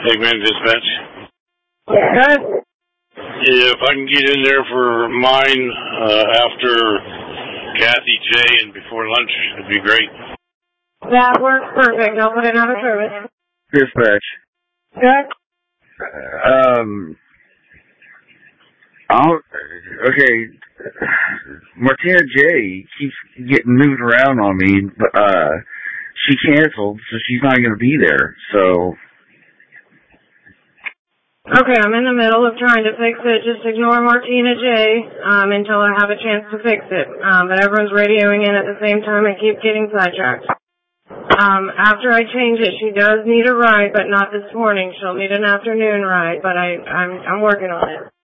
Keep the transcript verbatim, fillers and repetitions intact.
Eggman Dispatch. Okay. Yeah, if I can get in there for mine uh, after Kathy J and before lunch, it'd be great. That works perfect. I'll put it out of service. Dispatch. Good. Um, I'll, okay, Martina J keeps getting moved around on me, but, uh, she canceled, so she's not going to be there, so. Okay, I'm in the middle of trying to fix it. Just ignore Martina J, um, until I have a chance to fix it. Um, but everyone's radioing in at the same time and keep getting sidetracked. Um, after I change it, she does need a ride, but not this morning. She'll need an afternoon ride, but I, I'm, I'm working on it.